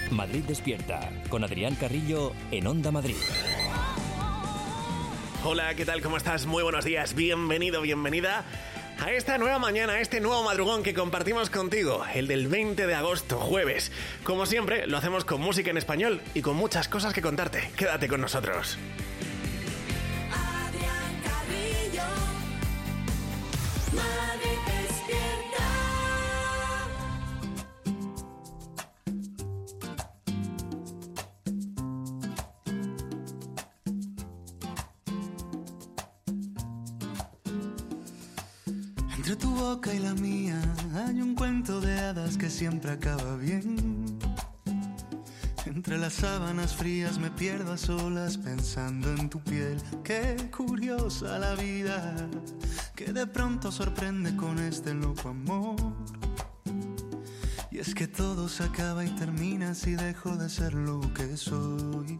Madrid Despierta, con Adrián Carrillo en Onda Madrid. Hola, ¿qué tal? ¿Cómo estás? Muy buenos días. Bienvenido, bienvenida a esta nueva mañana, a este nuevo madrugón que compartimos contigo, el del 20 de agosto, jueves. Como siempre, lo hacemos con música en español y con muchas cosas que contarte. Quédate con nosotros. Adrián Carrillo, Madrid Despierta. Entre tu boca y la mía hay un cuento de hadas que siempre acaba bien. Entre las sábanas frías me pierdo a solas pensando en tu piel. Qué curiosa la vida, que de pronto sorprende con este loco amor. Y es que todo se acaba y termina si dejo de ser lo que soy.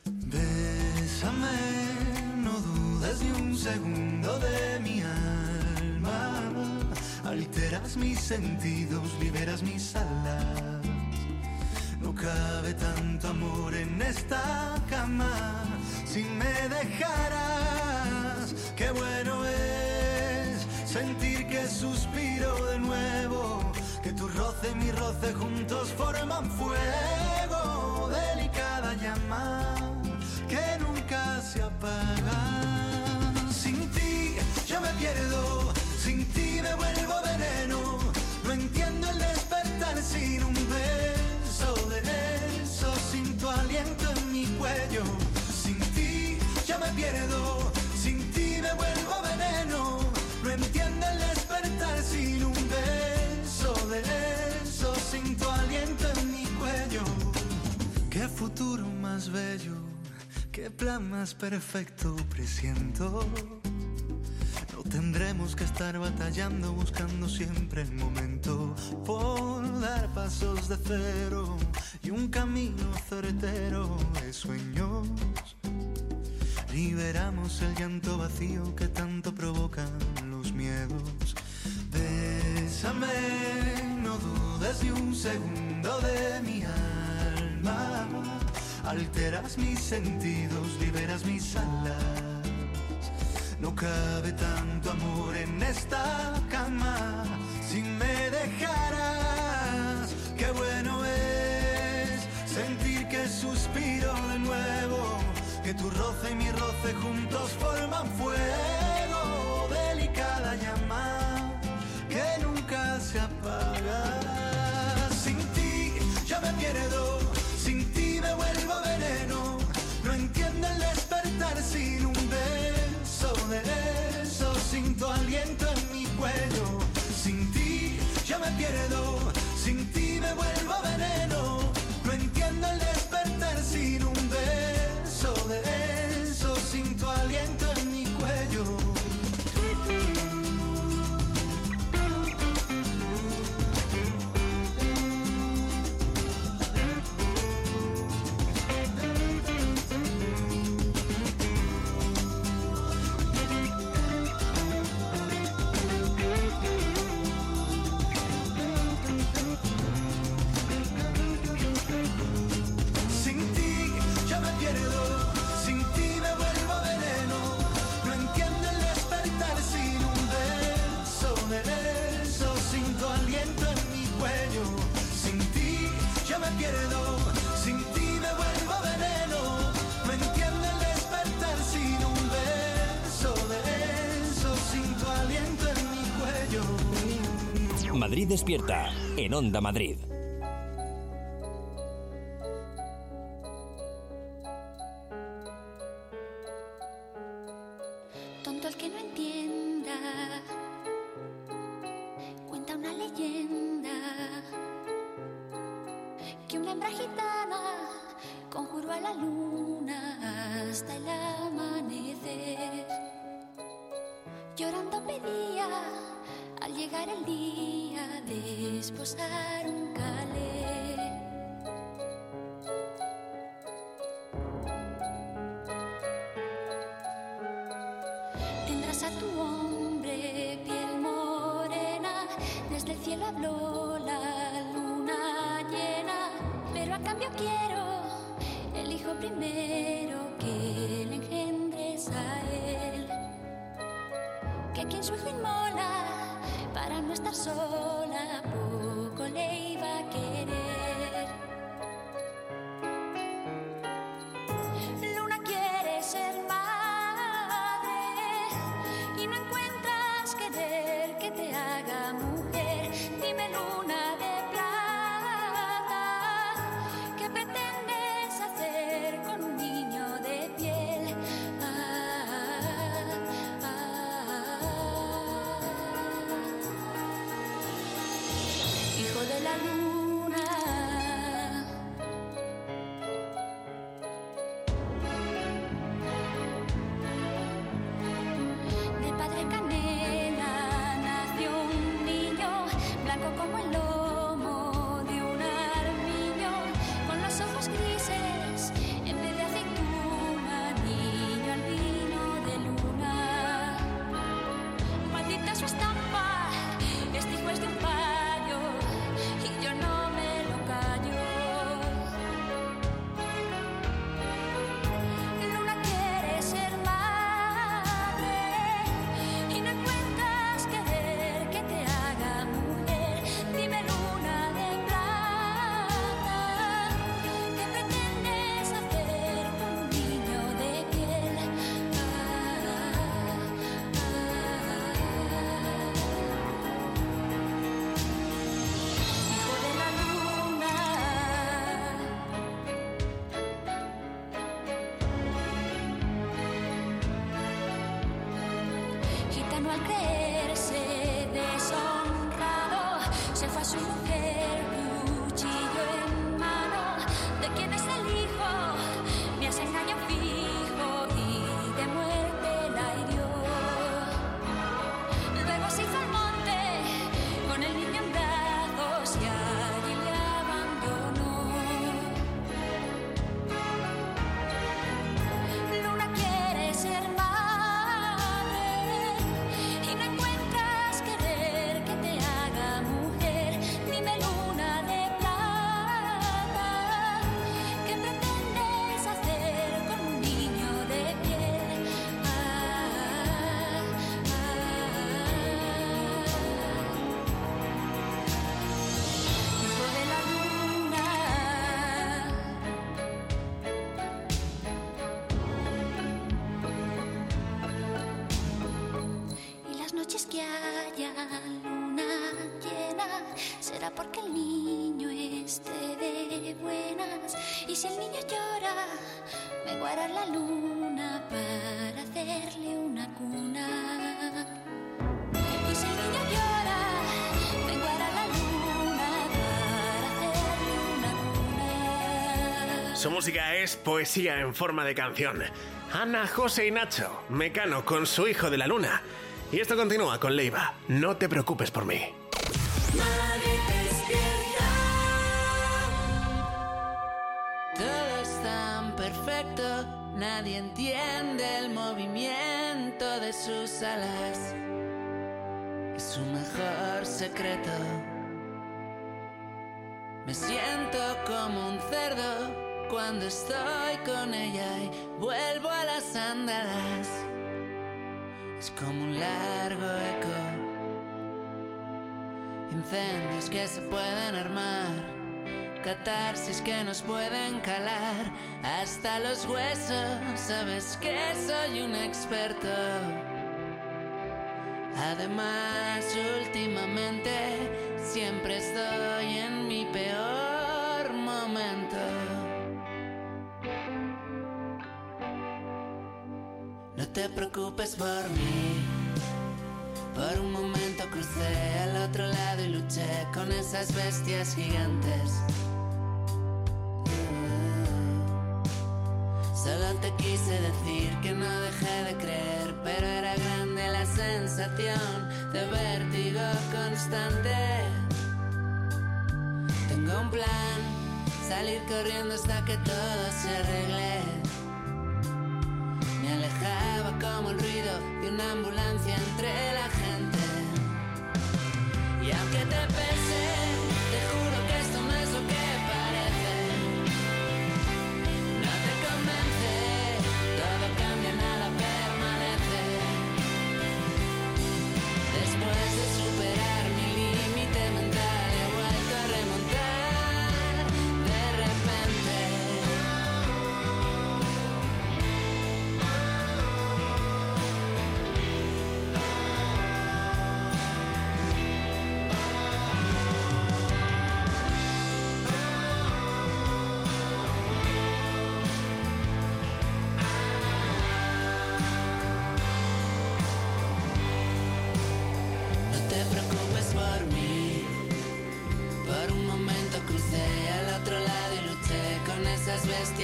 Bésame, no dudes ni un segundo de mi alma. Alteras mis sentidos, liberas mis alas. No cabe tanto amor en esta cama. Si me dejaras, qué bueno es sentir que suspiro de nuevo, que tu roce y mi roce juntos forman fuego. Delicada llama que nunca se apaga. Sin ti yo me pierdo, sin ti me vuelvo veneno. No entiendo el despertar sin un beso de eso, sin tu aliento en mi cuello. Sin ti yo me pierdo, sin ti me vuelvo veneno. No entiendo el despertar sin un beso de eso, sin tu aliento en mi cuello. Qué futuro más bello, qué plan más perfecto presiento. No tendremos que estar batallando, buscando siempre el momento por dar pasos de cero y un camino certero de sueños. Liberamos el llanto vacío que tanto provocan los miedos. Bésame, no dudes ni un segundo de mi alma. Alteras mis sentidos, liberas mis alas. No cabe tanto amor en esta cama. Si me dejaras, qué bueno es sentir que suspiro de nuevo, que tu roce y mi roce juntos forman fuego. Delicada llama que nunca se apaga. Sin ti yo me pierdo, sin ti me vuelvo veneno. No entiendo el despertar sin un beso de eso, sin tu aliento en mi cuello. Sin ti yo me pierdo, sin ti me vuelvo veneno. No entiendo el despertar sin un beso de eso, sin tu aliento en mi cuello. Madrid Despierta, en Onda Madrid. Tonto el que no entienda, cuenta una leyenda, que una hembra gitana conjuró a la luna hasta el amanecer. Llorando pedía al llegar el día de esposar un calé. Tendrás a tu hombre piel morena, desde el cielo habló la luna llena, pero a cambio primero que le engendres a él, que quien su hijo inmola para no estar sola, poco le iba a querer. Luna quiere ser madre y no encuentras querer que te haga mujer. Dime, luna de plata, ¿qué pretendes hacer con un niño de piel? Hijo de la luna, de padre canela nació un niño, blanco como el lomo de un armiño, con los ojos grises en vez de aceituna, niño albino de luna. Maldita su estampa, este hijo es de un payo y yo no me lo callo. Luna quiere ser madre y no encuentras querer que te haga mujer. Dime, luna de plata, ¿qué pretendes hacer con un niño de piel? Hijo de la luna, gitano al creerse deshonrado, se fue a su mujer, cuchillo en mano. ¿De quién es el hijo? Me has engañado fijo y de muerte la hirió. Luego se hizo al monte con el niño en brazos y allí le abandonó. Luna quiere ser madre y no encuentras querer que te haga mujer. Dime, luna de plata, ¿qué pretendes hacer con un niño de piel? Hijo de la luna, y las noches que haya luna llena será porque el niño esté de buenas. Y si el niño llora, me guardará la luna para hacerle una cuna. Y si el niño llora, me guardará la luna para hacerle una cuna. Su música es poesía en forma de canción. Ana, José y Nacho, Mecano con su hijo de la luna. Y esto continúa con Leiva. No te preocupes por mí. Madrid despierta. Todo es tan perfecto, nadie entiende el movimiento de sus alas. Es su mejor secreto. Me siento como un cerdo cuando estoy con ella y vuelvo a las andadas. Es como un largo eco, incendios que se pueden armar, catarsis que nos pueden calar hasta los huesos. Sabes que soy un experto. Además, últimamente siempre estoy en mi peor momento. No te preocupes por mí. Por un momento crucé al otro lado y luché con esas bestias gigantes. Solo te quise decir que no dejé de creer, pero era grande la sensación de vértigo constante. Tengo un plan, salir corriendo hasta que todo se arregle. Me alejaba como el ruido de una ambulancia entre la gente. Y aunque te pese, te juro que esto no es lo que parece. No te conviertas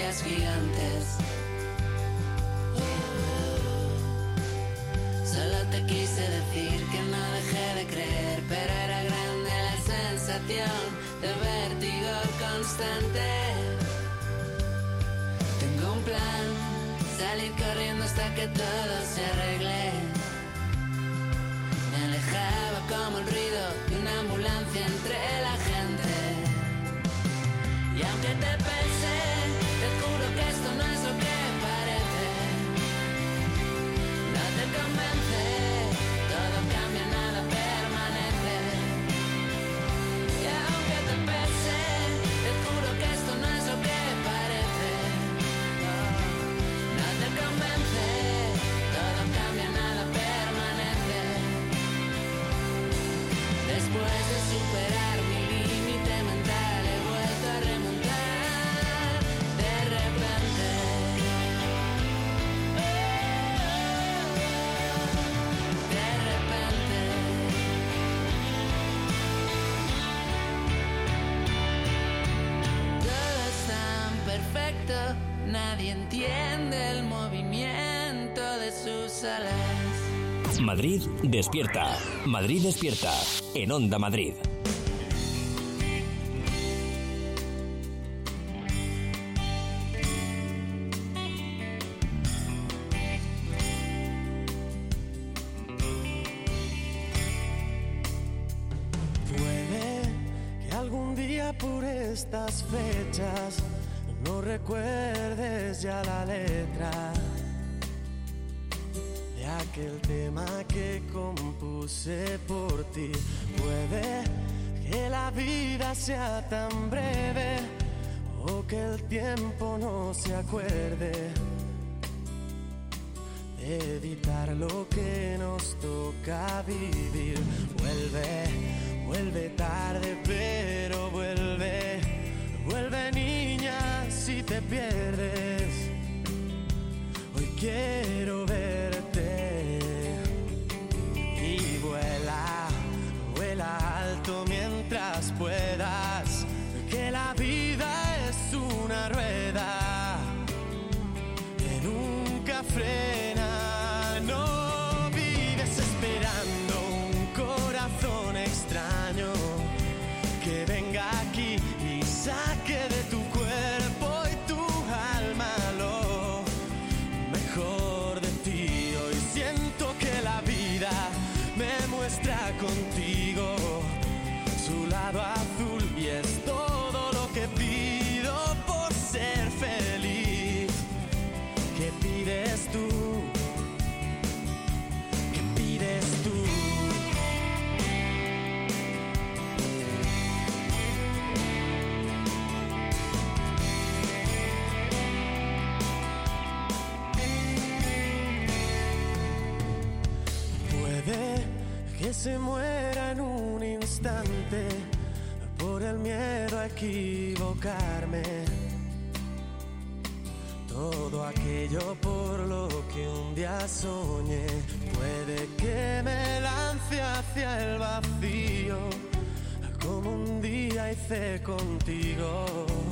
estrellas gigantes. Solo te quise decir que no dejé de creer, pero era grande la sensación de vértigo constante. Tengo un plan, salir corriendo hasta que todo se arregle. Me alejaba como el ruido de una ambulancia entre la gente. Y aunque te pensé, te juro que esto no es lo que parece. No te convence, todo cambia, nada permanece. Y aunque te pensé, te juro que esto no es lo que parece. No te convence, todo cambia, nada permanece. Después de superar mi límite mental, he vuelto a remontar de repente. De repente. Todo es tan perfecto, nadie entiende el movimiento de sus alas. Madrid despierta. Madrid despierta. En Onda Madrid. Puede que algún día por estas fechas no recuerdes ya la letra de aquel tema que compuse por ti. Puede que la vida sea tan breve o que el tiempo no se acuerde de evitar lo que nos toca vivir. Vuelve tarde, pero vuelve niña si te pierdes. Hoy quiero verte y vuela alto mientras puedas, que la vida es una rueda que nunca frena. No vives esperando un corazón extraño que venga aquí y saque de tu cuerpo y tu alma lo mejor de ti. Hoy siento que la vida me muestra contigo su lado azul y es todo lo que pido por ser feliz. ¿Qué pides tú? ¿Qué pides tú? Puede que se muera en un instante por el miedo a equivocarme. Todo aquello por lo que un día soñé. Puede que me lance hacia el vacío como un día hice contigo,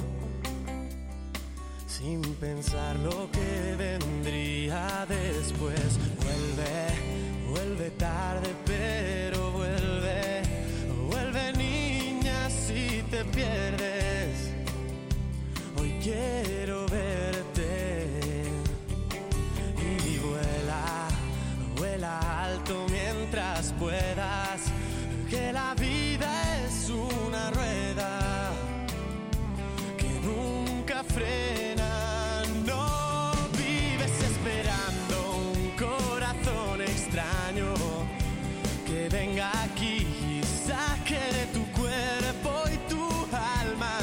sin pensar lo que vendría después. Vuelve tarde, pero vuelve niña si te pierdes. Hoy quiero verte y vuela alto mientras puedas, que la vida es una rueda que nunca frena. No vives esperando un corazón extraño que venga aquí y saque de tu cuerpo y tu alma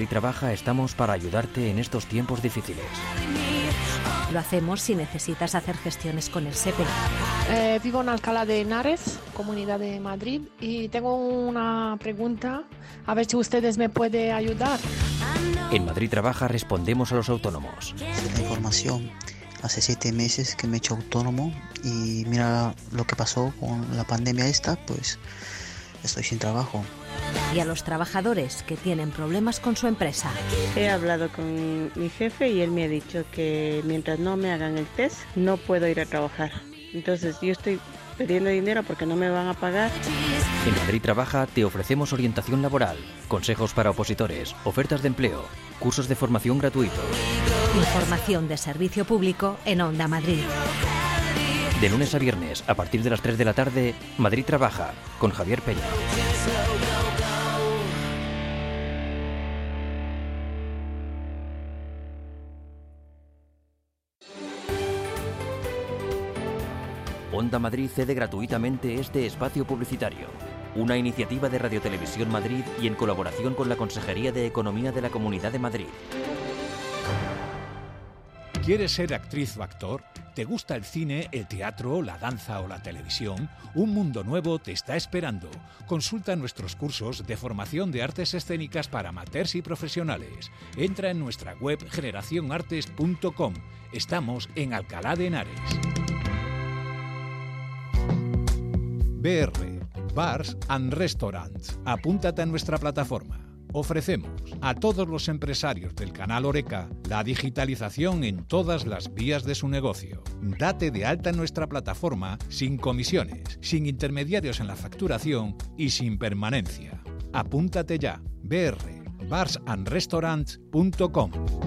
Madrid Trabaja estamos para ayudarte en estos tiempos difíciles. Lo hacemos si necesitas hacer gestiones con el SEPE. Vivo en Alcalá de Henares, Comunidad de Madrid, y tengo una pregunta, a ver si ustedes me pueden ayudar. En Madrid Trabaja respondemos a los autónomos. La información. Hace 7 meses que me he hecho autónomo y mira lo que pasó con la pandemia esta, pues estoy sin trabajo. Y a los trabajadores que tienen problemas con su empresa. He hablado con mi jefe y él me ha dicho que mientras no me hagan el test no puedo ir a trabajar. Entonces yo estoy pidiendo dinero porque no me van a pagar. En Madrid Trabaja te ofrecemos orientación laboral, consejos para opositores, ofertas de empleo, cursos de formación gratuitos. Información de servicio público en Onda Madrid. De lunes a viernes, a partir de las 3 de la tarde, Madrid Trabaja, con Javier Peña. Onda Madrid cede gratuitamente este espacio publicitario. Una iniciativa de Radio Televisión Madrid y en colaboración con la Consejería de Economía de la Comunidad de Madrid. ¿Quieres ser actriz o actor? ¿Te gusta el cine, el teatro, la danza o la televisión? Un mundo nuevo te está esperando. Consulta nuestros cursos de formación de artes escénicas para amateurs y profesionales. Entra en nuestra web generacionartes.com. Estamos en Alcalá de Henares. BR, Bars and Restaurants. Apúntate a nuestra plataforma. Ofrecemos a todos los empresarios del canal Horeca la digitalización en todas las vías de su negocio. Date de alta en nuestra plataforma sin comisiones, sin intermediarios en la facturación y sin permanencia. Apúntate ya. BR, barsandrestaurants.com.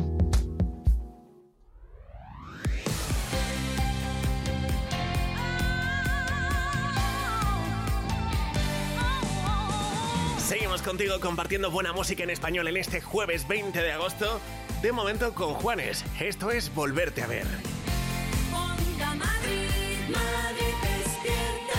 Seguimos contigo compartiendo buena música en español en este jueves 20 de agosto. De momento con Juanes. Esto es Volverte a ver. Onda Madrid, Madrid despierta.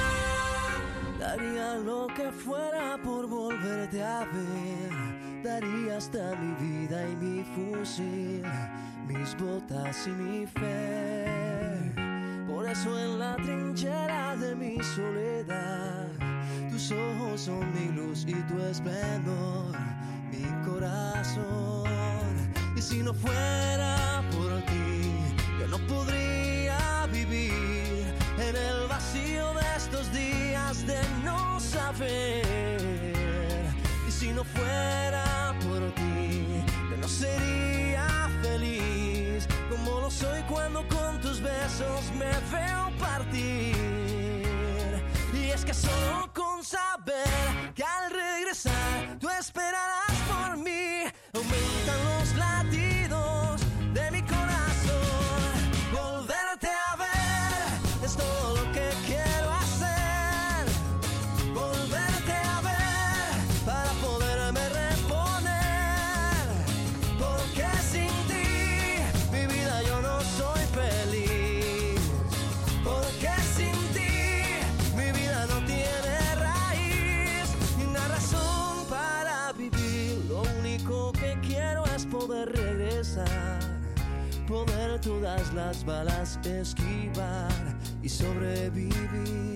Daría lo que fuera por volverte a ver. Daría hasta mi vida y mi fusil, mis botas y mi fe. Por eso en la trinchera de mi soledad, tus ojos son mi luz y tu esplendor, mi corazón. Y si no fuera por ti, yo no podría vivir en el vacío de estos días de no saber. Y si no fuera por ti, yo no sería feliz como lo soy cuando con tus besos me veo partir. Y es que solo con saber que al regresar tú esperarás por mí, aumentan los latidos de mi corazón. Volverte a ver es todo lo que quiero hacer. Volverte a ver para poderme reponer. Porque sin ti mi vida yo no soy feliz. Porque sin ti mi vida no tiene raíz ni una razón para vivir. Lo único que quiero es poder regresar, poder todas las balas esquivar y sobrevivir.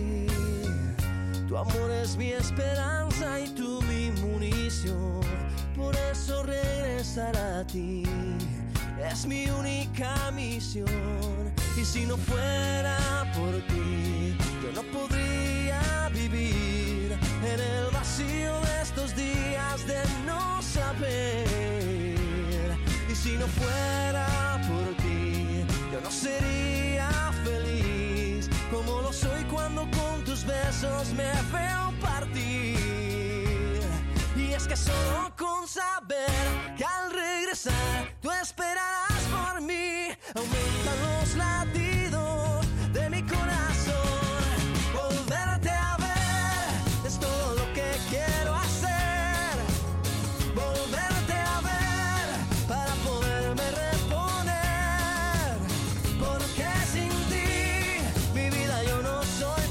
Tu amor es mi esperanza y tú mi munición. Por eso regresar a ti es mi única misión. Y si no fuera por ti, yo no podría vivir en el vacío de estos días de no saber. Y si no fuera por ti, yo no sería feliz como lo soy cuando con tus besos me veo partir. Y es que solo con saber que al regresar tú esperarás por mí, aumentan los latidos de mi corazón. Volverte a ver es todo lo que quiero hacer. Volverte a ver para poderme reponer. Porque sin ti mi vida yo no soy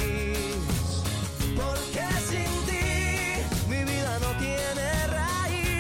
feliz. Porque sin ti mi vida no tiene raíz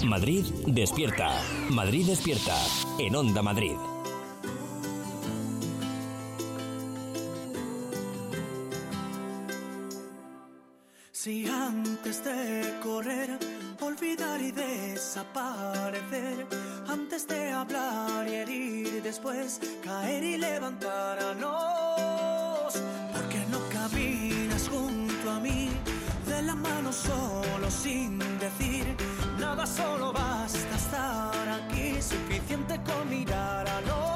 Madrid despierta. Madrid despierta. En Onda Madrid. Si antes de correr, olvidar y desaparecer, antes de hablar y herir, después caer y levantarnos, ¿por qué no caminas junto a mí, de la mano solo sin decir nada? Solo basta estar aquí, suficiente con mirarnos.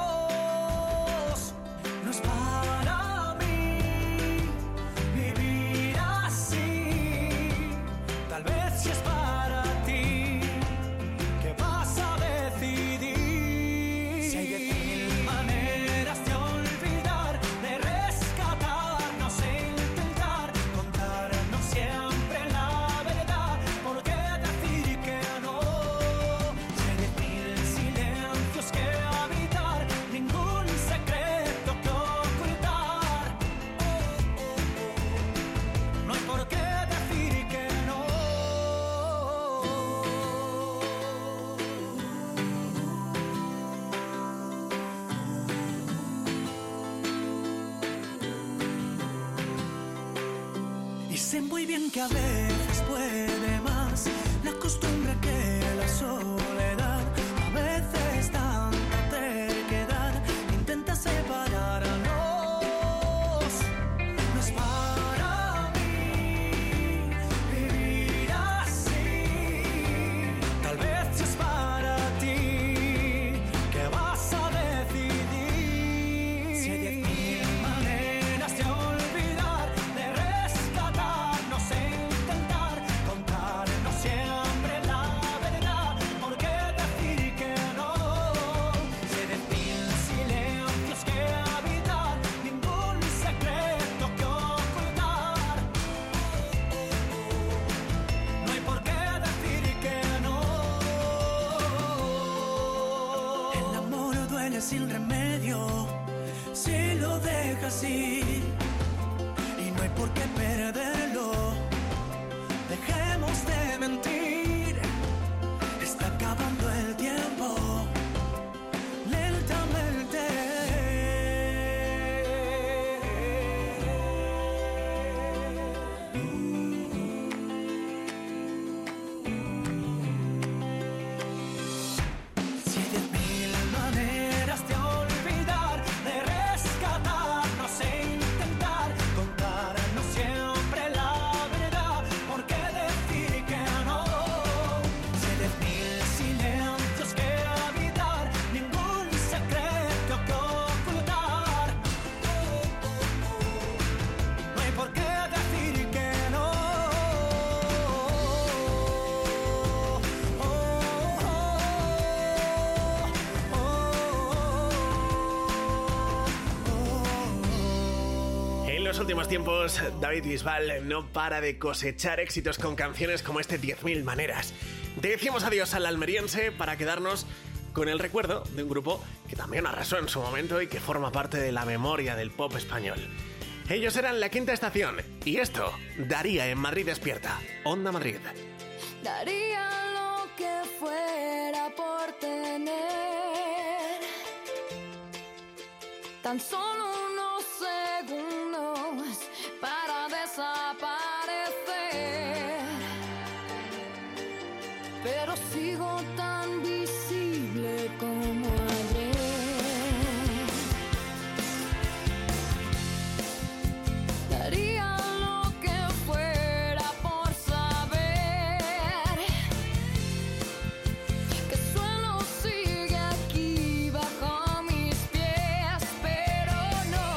No es para mí vivir así, tal vez si es para ti, ¿qué vas a decidir? Si hay 10.000 maneras de olvidar, de rescatarnos e intentar contarnos siempre la verdad, ¿por qué decir que no? Si hay 10.000 silencios que habitar, ningún secreto que ocultar, no hay por qué decir que no. Y sé muy bien que a veces puede más la costumbre que la soledad. A veces tanta terquedad intenta separarnos. No es para mí vivir así, tal vez si es para ti, ¿qué vas a decidir? Si hay 10.000 maneras de olvidar, de rescatarnos e intentar contarnos siempre la verdad, ¿por qué decir que no? Si hay 10.000 silencios que habitar, ningún secreto que ocultar, no hay por qué decir que no. El amor duele sin remedio si lo dejas ir, y no hay por qué perderlo. Dejemos de mentir, está acabando el tiempo lentamente. Si hay 10.000 maneras de olvidar, de rescatarnos e intentar contarnos siempre la verdad, ¿por qué decir que no? Si hay 10.000 silencios que habitar, ningún secreto que ocultar, no hay por qué decir que no. En los últimos tiempos, David Bisbal no para de cosechar éxitos con canciones como este 10.000 maneras. Decimos adiós al almeriense para quedarnos con el recuerdo de un grupo que también arrasó en su momento y que forma parte de la memoria del pop español. Ellos eran La Quinta Estación y esto, Daría en Madrid despierta. Onda Madrid. Daría lo que fuera por tener tan solo unos segundos para desaparecer, pero sigo tan visible como ayer. Daría lo que fuera por saber que el suelo sigue aquí bajo mis pies, pero no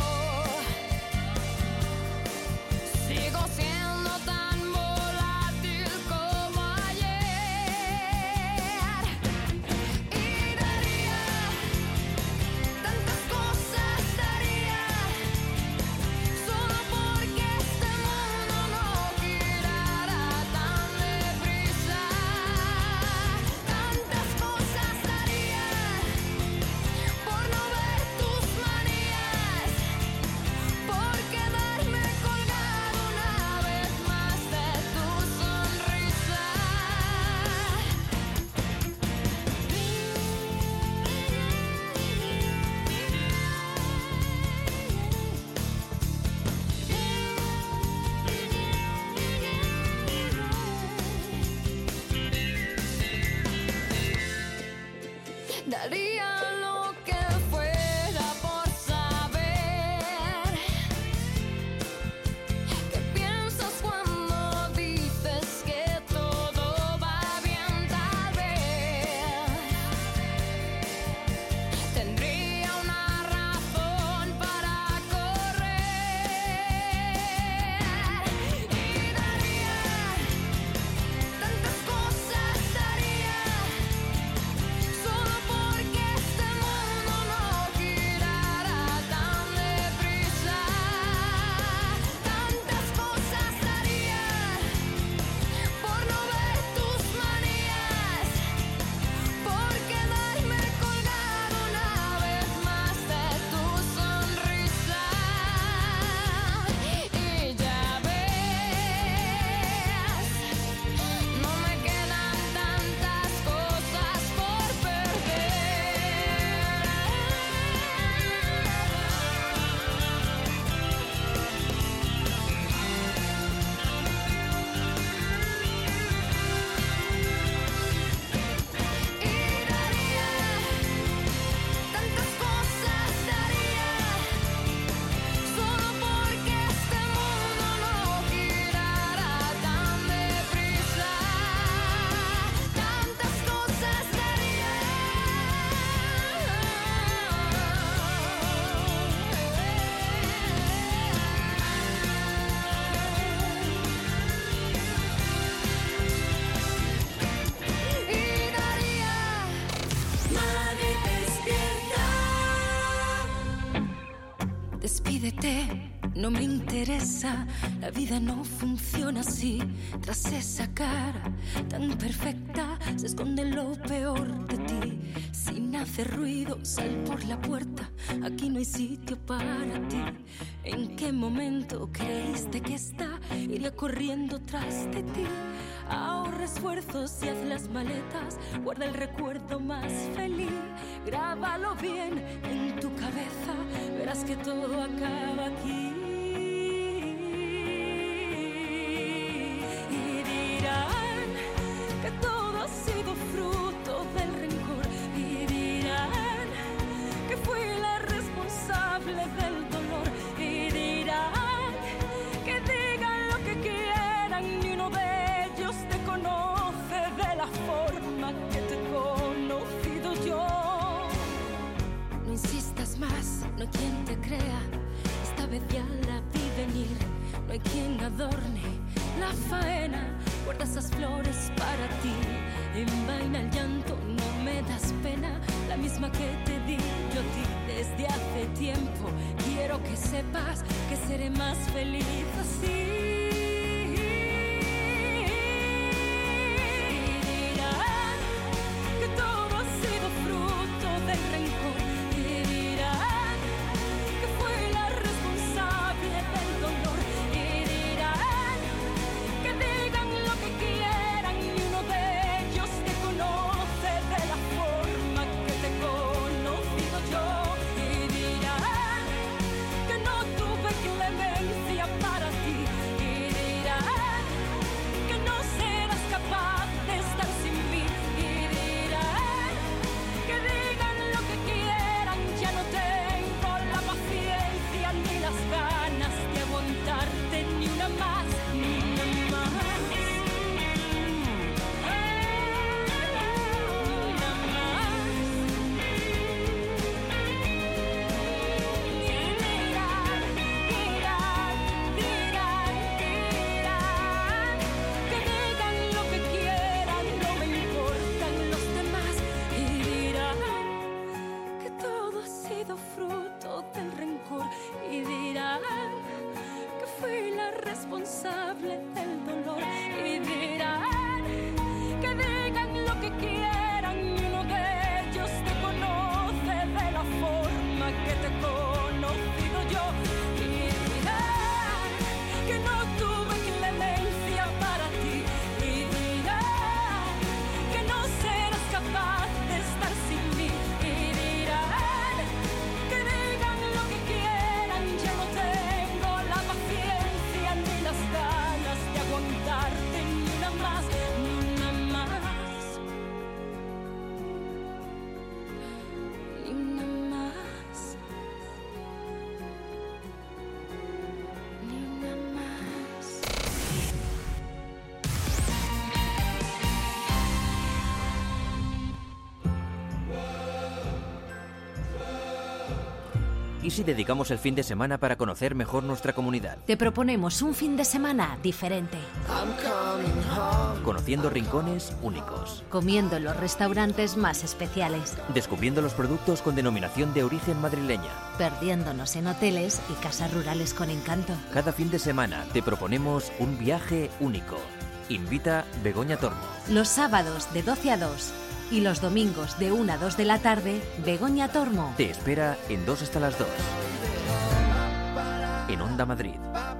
no me interesa, la vida no funciona así. Tras esa cara tan perfecta se esconde lo peor de ti. Sin hacer ruido, sal por la puerta, aquí no hay sitio para ti. ¿En qué momento creíste que iría corriendo tras de ti? Ahorra esfuerzos y haz las maletas, guarda el recuerdo más feliz. Grábalo bien en tu cabeza, verás que todo acaba aquí. Y dirán que todo ha sido fruto del rencor. Y dirán que fui la responsable del dolor. Y dirán que digan lo que quieran, ni uno de ellos te conoce de la forma que te he conocido yo. No insistas más, no hay quien te crea, esta vez ya la vi venir. No hay quien adorne la faena, guarda esas flores para ti. Envaina el llanto, no me das pena, la misma que te di yo a ti desde hace tiempo. Quiero que sepas que seré más feliz así. ¿Y si dedicamos el fin de semana para conocer mejor nuestra comunidad? Te proponemos un fin de semana diferente. Conociendo rincones únicos. Comiendo en los restaurantes más especiales. Descubriendo los productos con denominación de origen madrileña. Perdiéndonos en hoteles y casas rurales con encanto. Cada fin de semana te proponemos un viaje único. Invita Begoña Tormo. Los sábados de 12 a 2 y los domingos de 1 a 2 de la tarde, Begoña Tormo. Te espera en 2 hasta las 2. En Onda Madrid.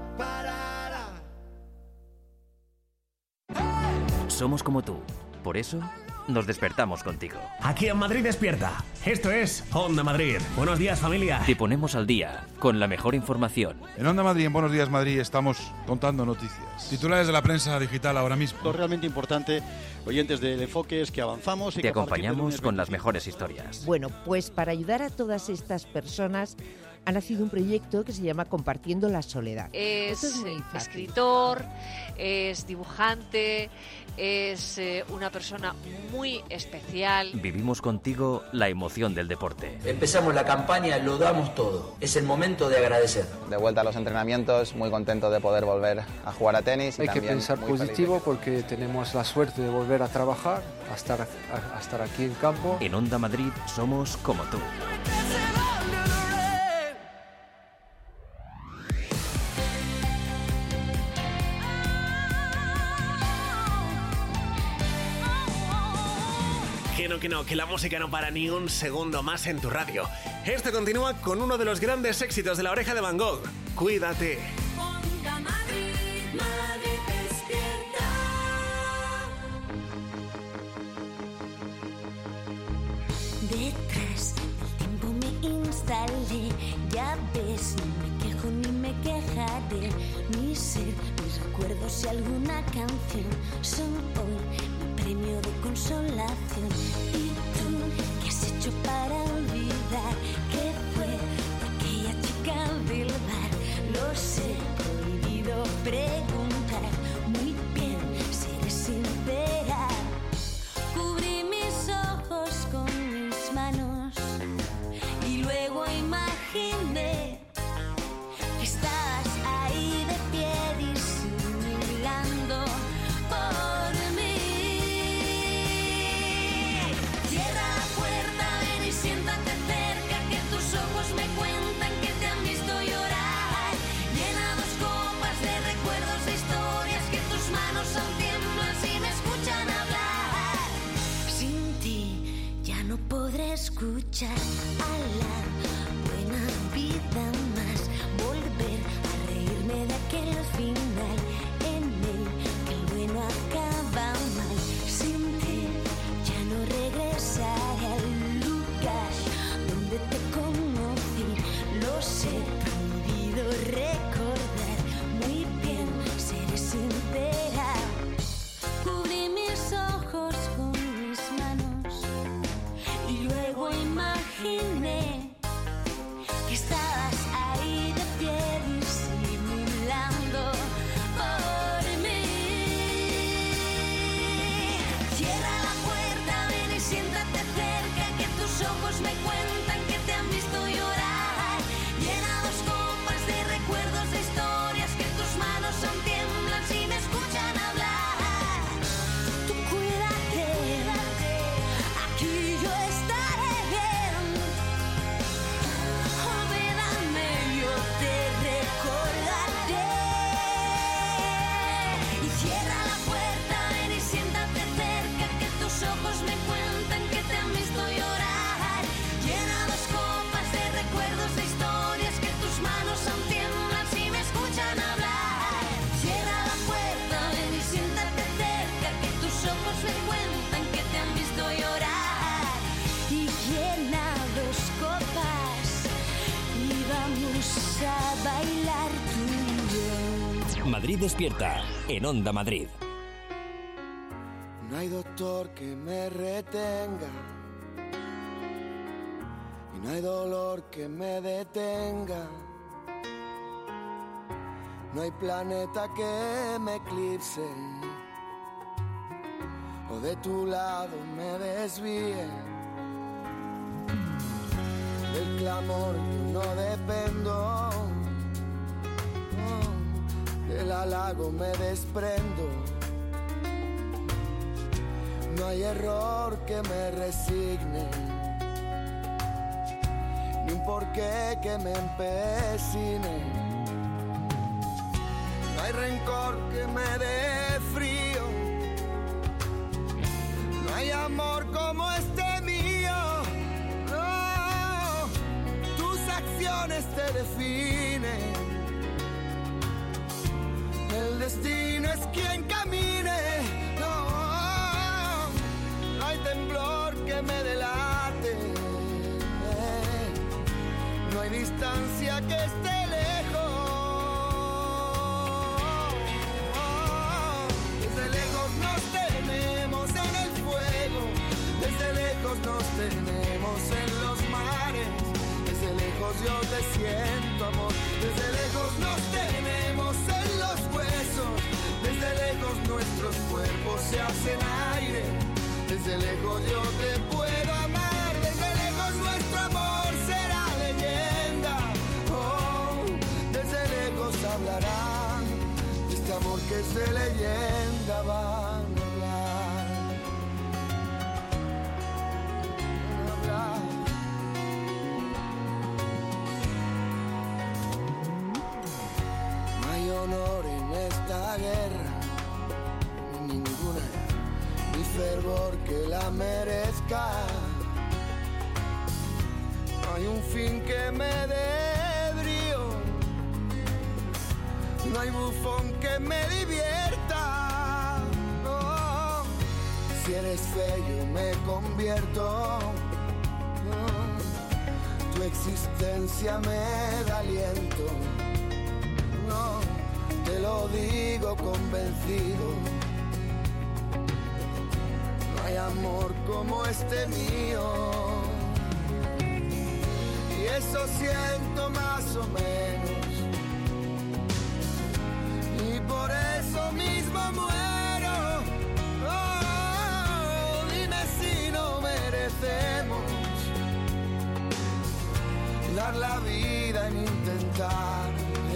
Somos como tú. Por eso nos despertamos contigo. Aquí en Madrid Despierta. Esto es Onda Madrid. Buenos días, familia. Te ponemos al día con la mejor información. En Onda Madrid, en Buenos Días Madrid, estamos contando noticias. Titulares de la prensa digital ahora mismo. Lo realmente importante, oyentes del Enfoque, es que avanzamos y te acompañamos con las mejores historias. Bueno, pues para ayudar a todas estas personas ha nacido un proyecto que se llama Compartiendo la Soledad. Es escritor, es dibujante, es una persona muy especial. Vivimos contigo la emoción del deporte. Empezamos la campaña, lo damos todo. Es el momento de agradecer. De vuelta a los entrenamientos, muy contento de poder volver a jugar a tenis. Hay que pensar positivo porque tenemos la suerte de volver a trabajar, a estar aquí en campo. En Onda Madrid somos como tú. Que la música no para ni un segundo más en tu radio. Esto continúa con uno de los grandes éxitos de La Oreja de Van Gogh, Cuídate. Onda Madrid, Madrid despierta. Detrás del tiempo me instalé, ya ves, no me quejo ni me quejaré. Mi ser, mis recuerdos y alguna canción son hoy mi premio de consolación. ¿Y tú qué has hecho para olvidar que fue aquella chica del bar? Lo sé, prohibido preguntar, muy bien, seré sincera. Cubrí mis ojos con mis manos y luego imaginé que estabas ahí de pie disimulando por mí. Cierra la puerta, ven y siéntate cerca, que tus ojos me cuentan que te han visto llorar. Llena dos copas de recuerdos, de historias, que tus manos aún tiemblan si me escuchan hablar. Sin ti ya no podré escuchar a la buena vida más, volver a reírme de aquel final en el que el bueno acaba mal. Sin ti ya no regresaré al lugar donde te conocí. Lo sé, prohibido recordar, muy bien, seré sincera. Cubrí mis ojos con mis manos y luego imaginé que estabas ahí de pie disimulando por mí. Cierra la puerta, ven y siéntate cerca, que tus ojos me cuentan que te han visto llorar. Llena dos copas de recuerdos, de historias, que tus manos aún tiemblan si me escuchan hablar. Tú cuídate, aquí yo estaré bien. Olvídame, yo te recordaré. Y cierra la puerta, ven y siéntate cerca, que tus ojos me cuentan que te han visto llorar. Llena dos copas de recuerdos, de historias, que tus manos aún tiemblan si me escuchan hablar. Cierra la puerta, ven y siéntate cerca, que tus ojos me cuentan que te han visto llorar. Y llena dos copas y vamos a bailar tú y yo. Madrid despierta en Onda Madrid. No hay doctor que me retenga y no hay dolor que me detenga. No hay planeta que me eclipse o de tu lado me desvíe. Del clamor yo no dependo, no, del halago me desprendo. No hay error que me resigne, ni un porqué que me empecine. No hay rencor que me dé frío, no hay amor como este mío. No, tus acciones te definen, el destino es quien camine. No hay temblor que me delate, no hay distancia que esté lejos. Desde lejos nos tenemos en el fuego, desde lejos nos tenemos en los mares. Desde lejos yo te siento amor, desde lejos nos tenemos en los huesos. Desde lejos nuestros cuerpos se hacen aire. Desde lejos yo te puedo amar, desde lejos nuestro amor será leyenda. Oh, desde lejos hablarán de este amor que es de leyenda, van a hablar. No hay honor en esta guerra, ninguna. mi fervor que la merezca. No hay un fin que me dé brío, no hay bufón que me divierta. No. Si eres fe yo me convierto, tu existencia me da aliento. No, te lo digo convencido, no hay amor como este mío. Y eso siento más o menos, y por eso mismo muero. Oh, dime si no merecemos dar la vida en intentar.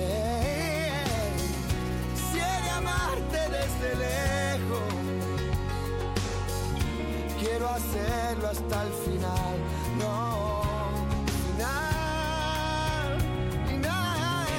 Si he de amarte desde lejos, quiero hacerlo hasta el final. No, final, final.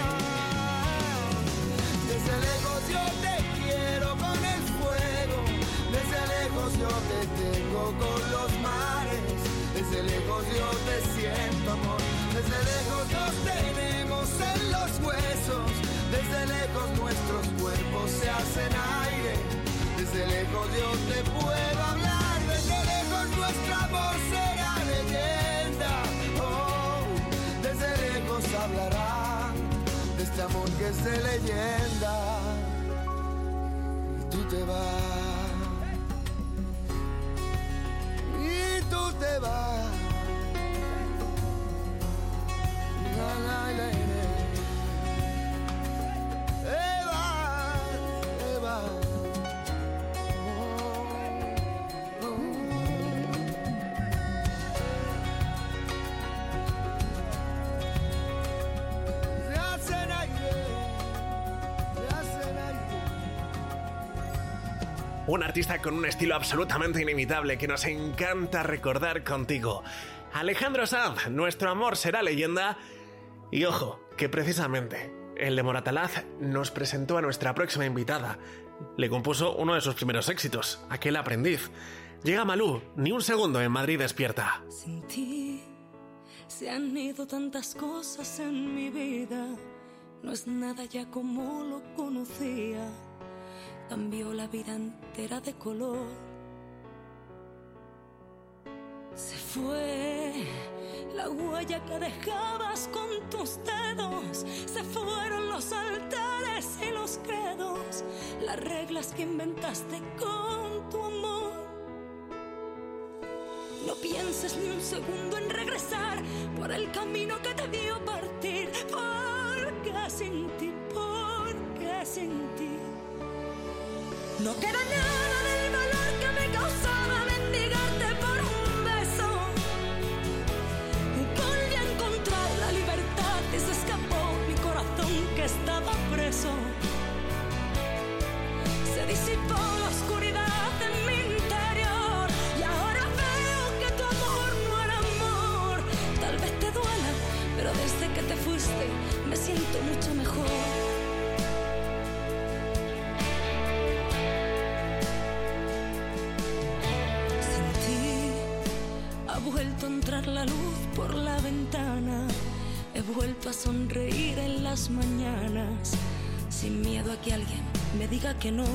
Desde lejos yo te quiero con el fuego, desde lejos yo te tengo con los mares, desde lejos yo te siento amor, desde lejos nos tenemos en los huesos, desde lejos nuestros cuerpos se hacen aire, desde lejos yo te puedo hablar, desde lejos nuestro amor será leyenda. Oh, desde lejos hablarán de este amor que es de leyenda. Y tú te vas, y tú te vas. Un artista con un estilo absolutamente inimitable que nos encanta recordar contigo. Alejandro Sanz, Nuestro amor será leyenda. Y ojo, que precisamente el de Moratalaz nos presentó a nuestra próxima invitada. Le compuso uno de sus primeros éxitos, Aquel aprendiz. Llega Malú, Ni un segundo en Madrid despierta. Sin ti se han ido tantas cosas en mi vida. No es nada ya como lo conocía. Cambió la vida entera de color. Se fue la huella que dejabas con tus dedos. Se fueron los altares y los credos, las reglas que inventaste con tu amor. No pienses ni un segundo en regresar por el camino que te vio partir. Porque sin ti, porque sin ti no queda nada del valor que me causaba mendigarte por un beso. Volví a encontrar la libertad y se escapó mi corazón que estaba preso. Se disipó la oscuridad en mi interior y ahora veo que tu amor no era amor. Tal vez te duela, pero desde que te fuiste me siento mucho mejor. Ha vuelto a entrar la luz por la ventana. He vuelto a sonreír en las mañanas, sin miedo a que alguien me diga que no.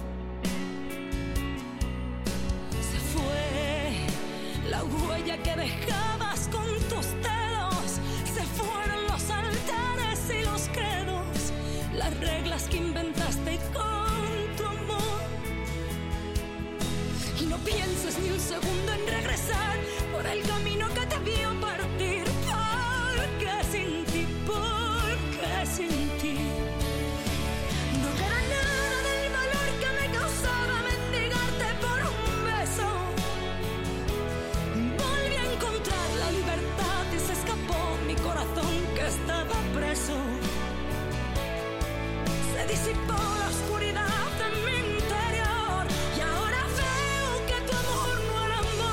Se fue la huella que dejabas con tus dedos. Se fueron los altares y los credos, las reglas que inventaste con tu amor. Y no pienses ni un segundo en regresar por el camino que te vio partir. Porque sin ti, porque sin ti no queda nada del valor que me causaba mendigarte por un beso. Volví a encontrar la libertad y se escapó mi corazón que estaba preso. Se disipó la oscuridad en mi interior y ahora veo que tu amor no era amor.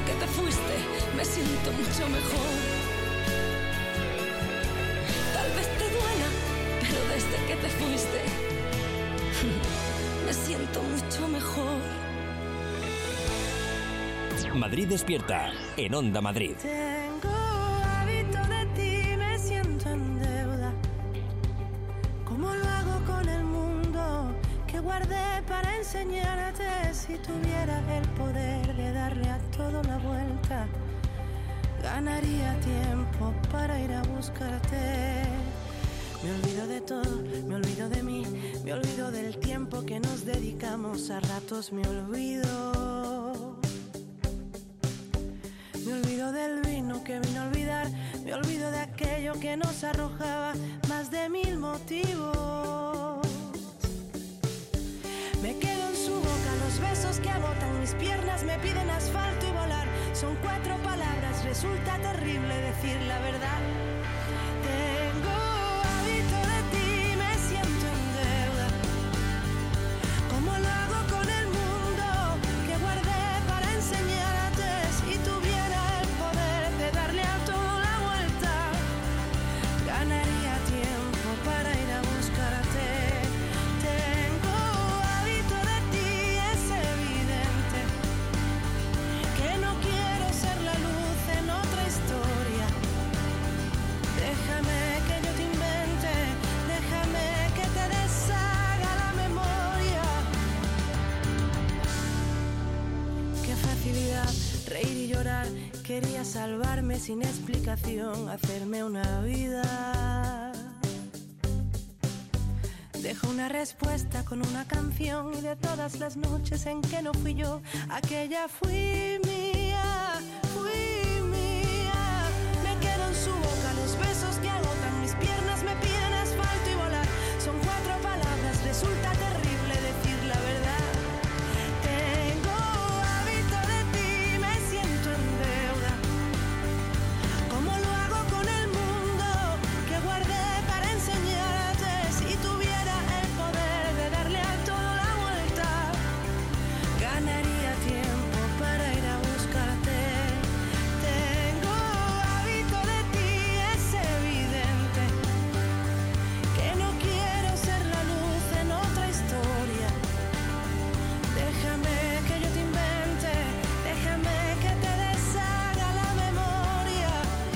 que te fuiste me siento mucho mejor. Tal vez te duela, pero desde que te fuiste me siento mucho mejor. Madrid despierta en Onda Madrid. Tengo hábito de ti, me siento en deuda. ¿Cómo lo hago con el mundo que guardé para enseñarte? Si tuviera el poder de darle a todo la vuelta, ganaría tiempo para ir a buscarte. Me olvido de todo, me olvido de mí, me olvido del tiempo que nos dedicamos, a ratos me olvido. Me olvido del vino que vino a olvidar, me olvido de aquello que nos arrojaba más de 1000 motivos. Me quedo en su boca, los besos que agotan mis piernas me piden asfalto y volar. Son 4 palabras, resulta terrible decir la verdad. Tengo hábito de ti, me siento en deuda. ¿Cómo lo hago con el mundo que guardé para enseñarte? Si tuviera el poder de darle a todo la vuelta, ganaría tiempo para ir a buscarte. Tengo hábito de ti, es evidente que no quiero ser la luz en otra historia. Déjame que yo te invente, déjame que te deshaga la memoria. Qué facilidad reír y llorar, quería salvarme sin explicación, hacerme una vida. Dejo una respuesta con una canción y de todas las noches en que no fui yo, aquella fui mía, fui mía. Me quedo en su boca, los besos que agotan mis piernas me piden asfalto y volar. Son 4 palabras, resulta terrible decir la verdad. Tengo hábito de ti, me siento en deuda. ¿Cómo lo hago con el mundo que guardé para enseñarte? Si tuviera el poder de darle a todo la vuelta, ganaría tiempo para ir a buscarte. Tengo hábito de ti, es evidente que no quiero ser la luz en otra historia. Déjame que yo te invente, déjame que te deshaga la memoria.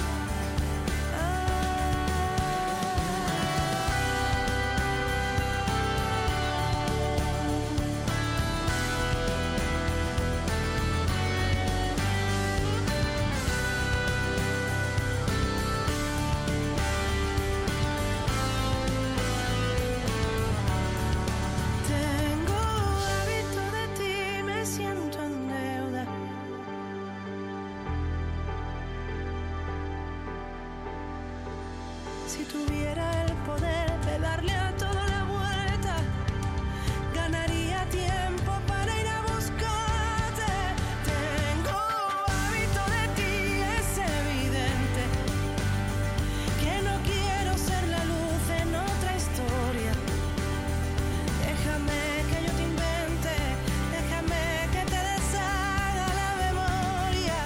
Tengo hábito de ti, me siento en deuda. Si tuviera el poder de darle a todo la vuelta, ganaría tiempo para ir a buscarte. Tengo hábito de ti, es evidente que no quiero ser la luz en otra historia. Déjame que yo te invente, déjame que te deshaga la memoria.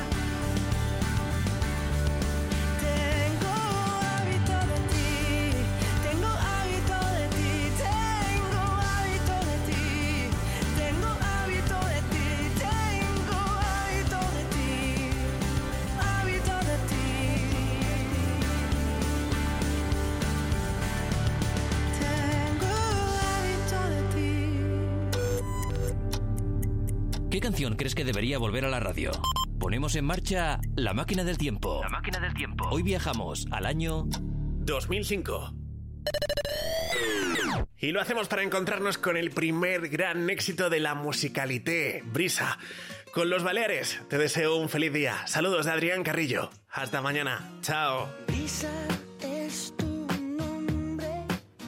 Tengo hábito de ti, tengo hábito de ti, tengo hábito de ti, tengo hábito de ti, tengo hábito de ti, hábito de ti. Tengo hábito de ti. ¿Qué canción crees que debería volver a la radio? Ponemos en marcha La Máquina del Tiempo. La Máquina del Tiempo. Hoy viajamos al año 2005. Y lo hacemos para encontrarnos con el primer gran éxito de la musicalité, Brisa. Con los Baleares, te deseo un feliz día. Saludos de Adrián Carrillo. Hasta mañana. Chao. Brisa es tu nombre,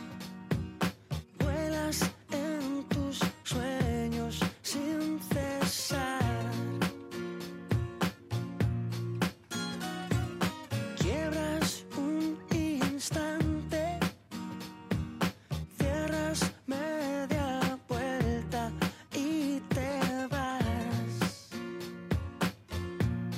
vuelas en tus sueños sin cesar. Quiebras un instante, cierras media vuelta y te vas.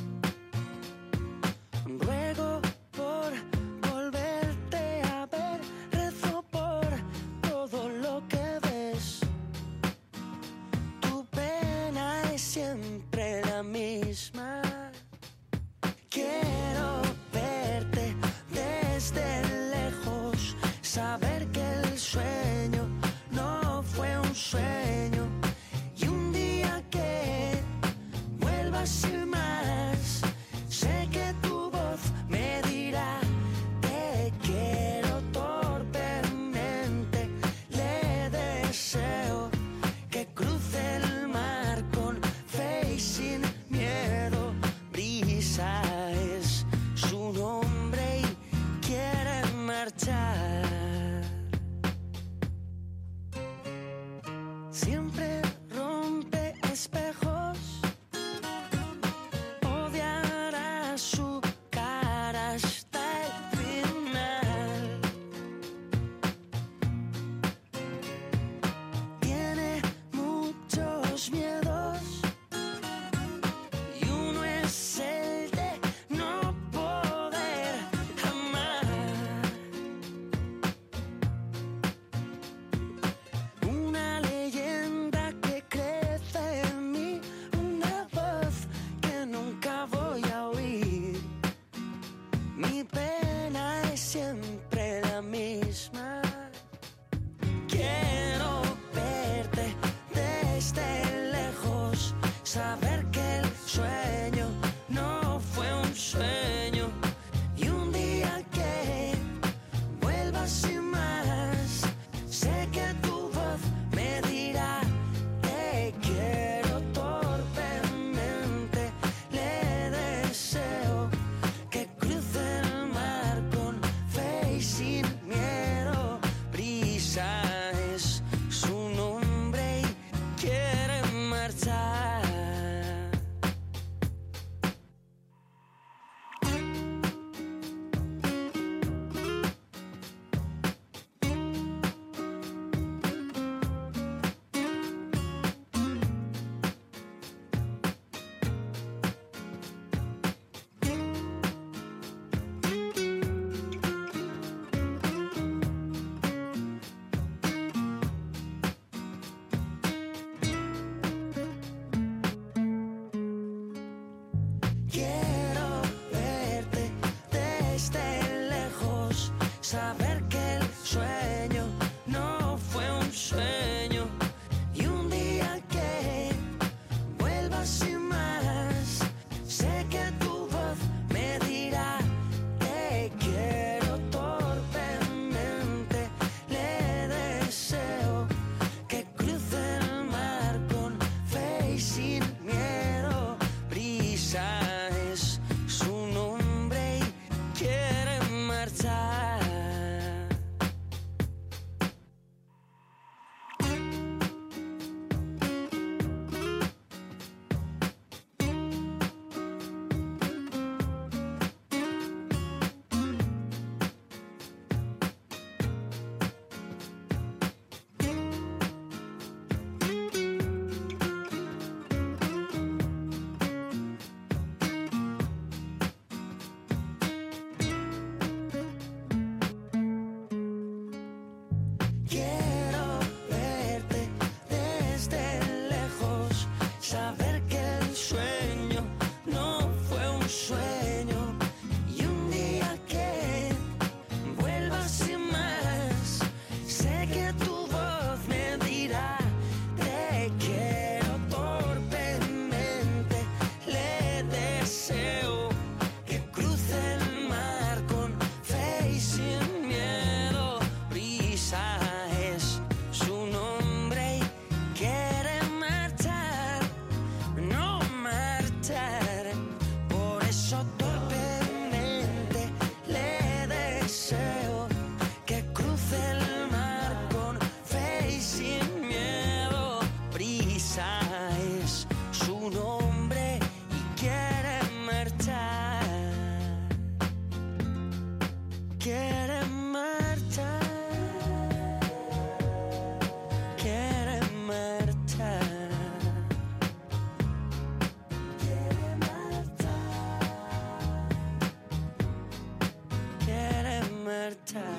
time.